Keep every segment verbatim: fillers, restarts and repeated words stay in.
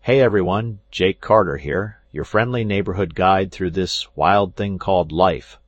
Hey everyone, Jake Carter here, your friendly neighborhood guide through this wild thing called life.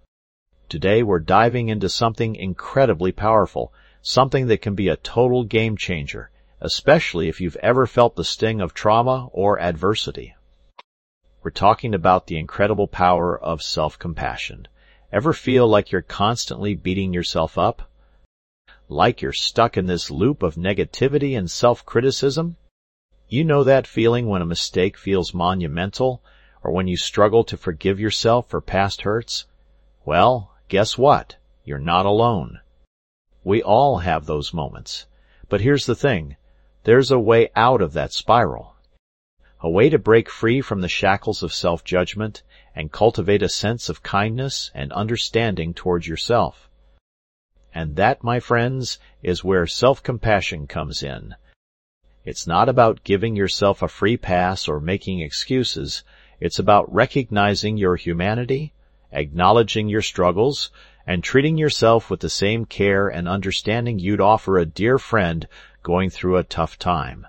Today we're diving into something incredibly powerful, something that can be a total game changer, especially if you've ever felt the sting of trauma or adversity. We're talking about the incredible power of self-compassion. Ever feel like you're constantly beating yourself up? Like you're stuck in this loop of negativity and self-criticism? You know that feeling when a mistake feels monumental, or when you struggle to forgive yourself for past hurts? Well, guess what? You're not alone. We all have those moments. But here's the thing. There's a way out of that spiral. A way to break free from the shackles of self-judgment and cultivate a sense of kindness and understanding towards yourself. And that, my friends, is where self-compassion comes in. It's not about giving yourself a free pass or making excuses. It's about recognizing your humanity, acknowledging your struggles, and treating yourself with the same care and understanding you'd offer a dear friend going through a tough time.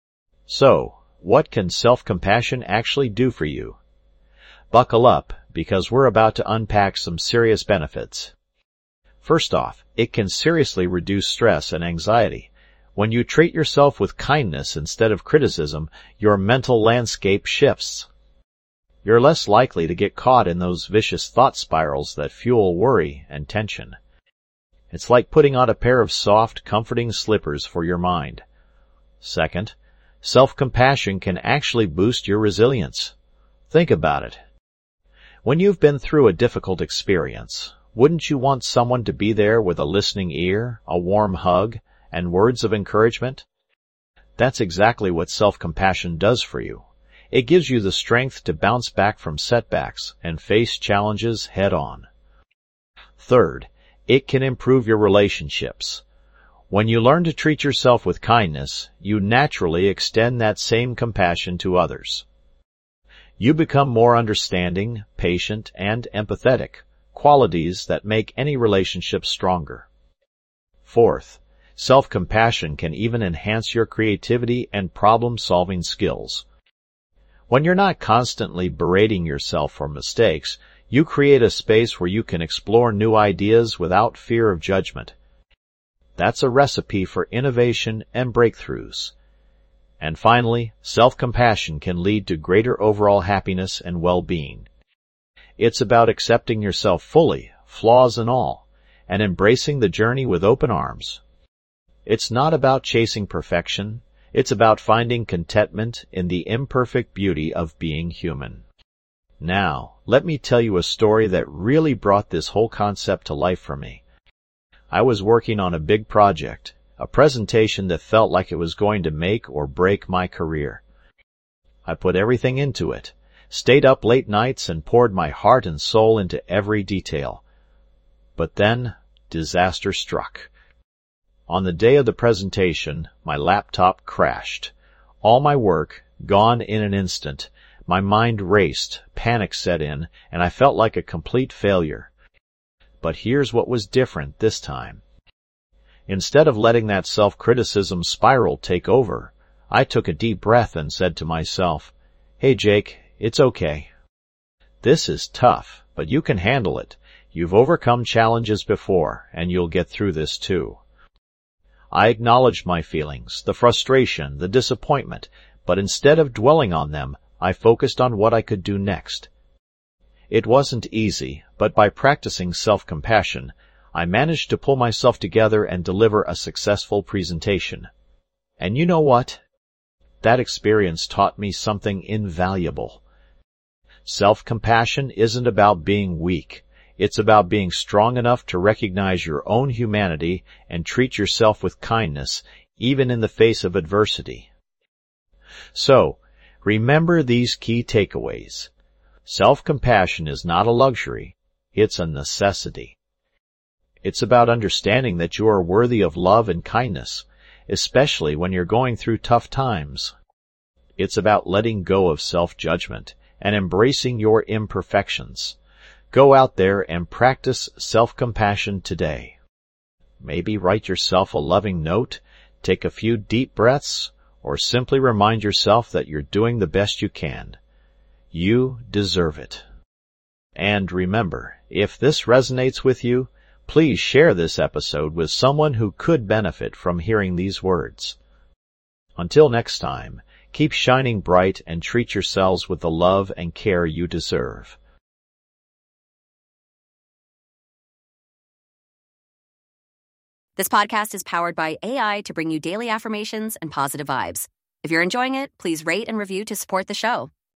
So, what can self-compassion actually do for you? Buckle up, because we're about to unpack some serious benefits. First off, it can seriously reduce stress and anxiety. When you treat yourself with kindness instead of criticism, your mental landscape shifts. You're less likely to get caught in those vicious thought spirals that fuel worry and tension. It's like putting on a pair of soft, comforting slippers for your mind. Second, self-compassion can actually boost your resilience. Think about it. When you've been through a difficult experience, wouldn't you want someone to be there with a listening ear, a warm hug, and words of encouragement? That's exactly what self-compassion does for you. It gives you the strength to bounce back from setbacks and face challenges head-on. Third, it can improve your relationships. When you learn to treat yourself with kindness, you naturally extend that same compassion to others. You become more understanding, patient, and empathetic, qualities that make any relationship stronger. Fourth, self-compassion can even enhance your creativity and problem-solving skills. When you're not constantly berating yourself for mistakes, you create a space where you can explore new ideas without fear of judgment. That's a recipe for innovation and breakthroughs. And finally, self-compassion can lead to greater overall happiness and well-being. It's about accepting yourself fully, flaws and all, and embracing the journey with open arms. It's not about chasing perfection. It's about finding contentment in the imperfect beauty of being human. Now, let me tell you a story that really brought this whole concept to life for me. I was working on a big project, a presentation that felt like it was going to make or break my career. I put everything into it, stayed up late nights and poured my heart and soul into every detail. But then, disaster struck. On the day of the presentation, my laptop crashed. All my work, gone in an instant. My mind raced, panic set in, and I felt like a complete failure. But here's what was different this time. Instead of letting that self-criticism spiral take over, I took a deep breath and said to myself, "Hey Jake, it's okay. This is tough, but you can handle it. You've overcome challenges before, and you'll get through this too." I acknowledged my feelings, the frustration, the disappointment, but instead of dwelling on them, I focused on what I could do next. It wasn't easy, but by practicing self-compassion, I managed to pull myself together and deliver a successful presentation. And you know what? That experience taught me something invaluable. Self-compassion isn't about being weak. It's about being strong enough to recognize your own humanity and treat yourself with kindness, even in the face of adversity. So, remember these key takeaways. Self-compassion is not a luxury, it's a necessity. It's about understanding that you are worthy of love and kindness, especially when you're going through tough times. It's about letting go of self-judgment and embracing your imperfections. Go out there and practice self-compassion today. Maybe write yourself a loving note, take a few deep breaths, or simply remind yourself that you're doing the best you can. You deserve it. And remember, if this resonates with you, please share this episode with someone who could benefit from hearing these words. Until next time, keep shining bright and treat yourselves with the love and care you deserve. This podcast is powered by A I to bring you daily affirmations and positive vibes. If you're enjoying it, please rate and review to support the show.